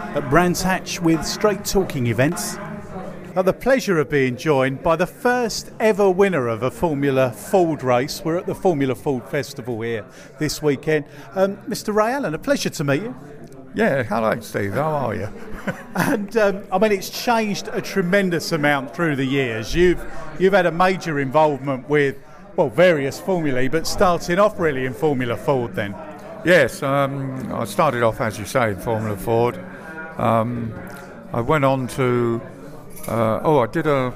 at Brands Hatch with Straight Talking Events. I have the pleasure of being joined by the first ever winner of a Formula Ford race. We're at the Formula Ford Festival here this weekend. Mr. Ray Allen, a pleasure to meet you. Yeah, hello Steve, how are you? And it's changed a tremendous amount through the years. You've had a major involvement with, various formulae, but starting off really in Formula Ford then. Yes, I started off, as you say, in Formula Ford. I went on to, I did an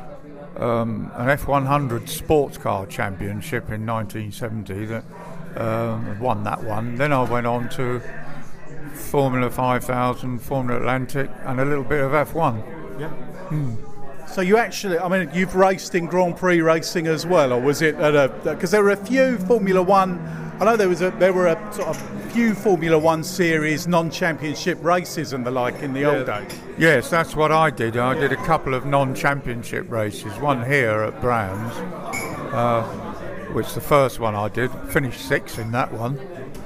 F100 sports car championship in 1970, that won that one. Then I went on to Formula 5000, Formula Atlantic, and a little bit of F1. Yeah. So you actually, you've raced in Grand Prix racing as well, or was it because there were a few Formula One. I know there were a sort of few Formula One series non-championship races and the like in the old days. Yes, that's what I did. I did a couple of non-championship races. One here at Brands, which the first one I did, finished 6th in that one.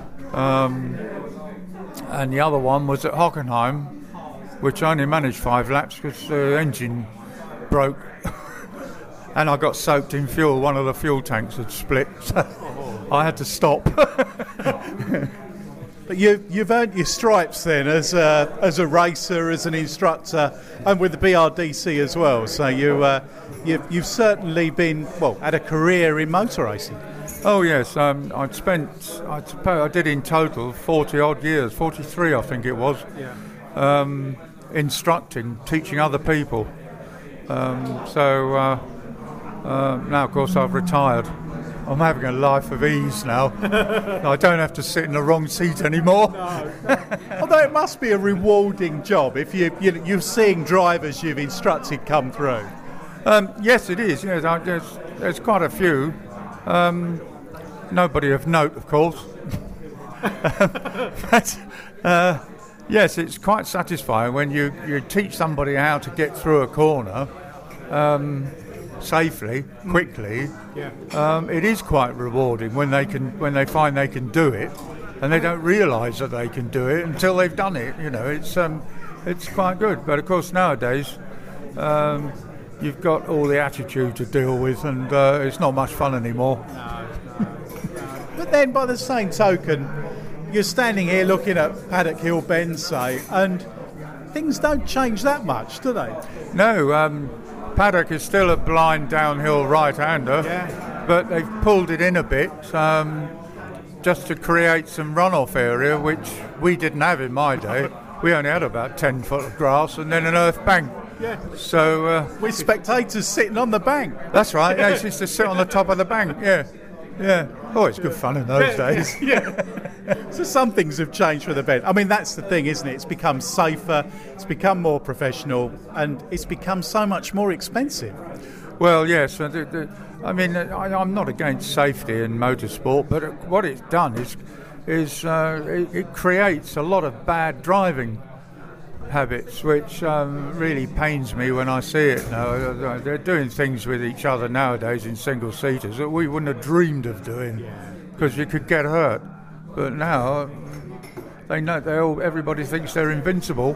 And the other one was at Hockenheim, which I only managed 5 laps because the engine broke and I got soaked in fuel. One of the fuel tanks had split, so I had to stop. But you've earned your stripes then as a racer, as an instructor, and with the BRDC as well. So you've certainly had a career in motor racing. Oh yes, I did in total 40 odd years, 43 I think it was, instructing, teaching other people. So now of course I've retired. I'm having a life of ease now. I don't have to sit in the wrong seat anymore. No. Although it must be a rewarding job if you're seeing drivers you've instructed come through. Yes, it is. Yes, there's quite a few. Nobody of note, of course. But yes, it's quite satisfying when you teach somebody how to get through a corner safely, quickly. It is quite rewarding when they find they can do it, and they don't realise that they can do it until they've done it. It's quite good. But of course nowadays you've got all the attitude to deal with, and it's not much fun anymore. No. But then by the same token, you're standing here looking at Paddock Hill Bend, say, and things don't change that much, do they? No, Paddock is still a blind downhill right-hander, but they've pulled it in a bit just to create some runoff area, which we didn't have in my day. We only had about 10 foot of grass and then an earth bank. Yeah. So with spectators sitting on the bank. That's right. Yeah, it's just to sit on the top of the bank. Yeah. Oh, it's good fun in those days. So some things have changed for the better. That's the thing, isn't it? It's become safer, it's become more professional, and it's become so much more expensive. Well, yes. I'm not against safety in motorsport, but what it's done is it creates a lot of bad driving habits, which really pains me when I see it now. They're doing things with each other nowadays in single seaters that we wouldn't have dreamed of doing, because you could get hurt. But now they know everybody thinks they're invincible,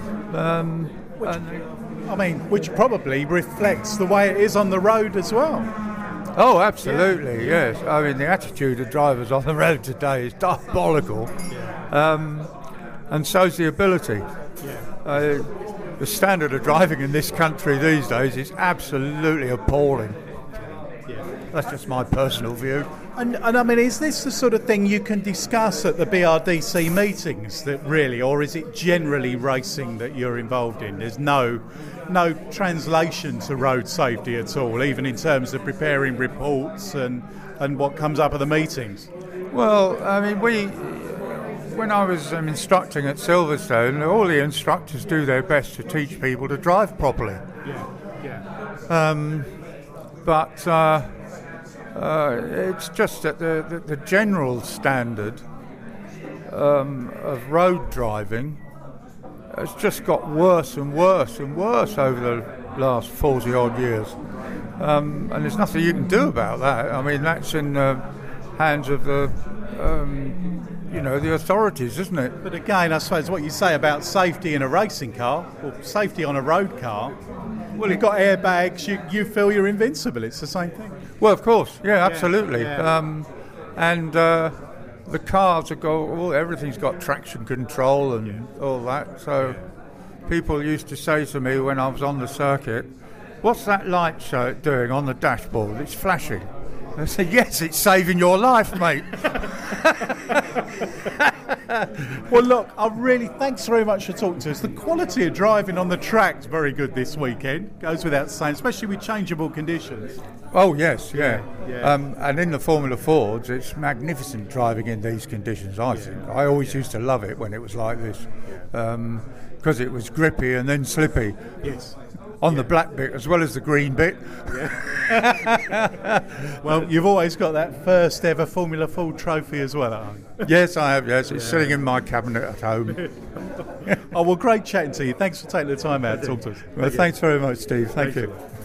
which probably reflects the way it is on the road as well. Oh, absolutely, yes. The attitude of drivers on the road today is diabolical, and so's the ability. The standard of driving in this country these days is absolutely appalling. That's just my personal view. And is this the sort of thing you can discuss at the BRDC meetings, that really, or is it generally racing that you're involved in? There's no translation to road safety at all, even in terms of preparing reports and what comes up at the meetings? Well, when I was instructing at Silverstone, all the instructors do their best to teach people to drive properly. But it's just that the general standard of road driving has just got worse and worse and worse over the last 40 odd years. And there's nothing you can do about that. That's in the hands of the the authorities, isn't it? But again, I suppose what you say about safety in a racing car, or safety on a road car, well, you've got airbags, you feel you're invincible. It's the same thing. Well, of course, yeah, absolutely. Yeah. And the cars everything's got traction control and all that. So people used to say to me when I was on the circuit, "What's that light doing on the dashboard? It's flashing." I said, "Yes, it's saving your life, mate." Well, look, thanks very much for talking to us. The quality of driving on the track's very good this weekend, goes without saying, especially with changeable conditions. Oh, yes, yeah. Yeah. And in the Formula Fords, it's magnificent driving in these conditions, I think. I always used to love it when it was like this, because it was grippy and then slippy. Yes. On the black bit as well as the green bit. Well, you've always got that first ever Formula Ford trophy as well, haven't you? Yes, I have, yes. It's sitting in my cabinet at home. Oh, well, great chatting to you. Thanks for taking the time out to talk to us. Well, thanks very much, Steve. Thank you.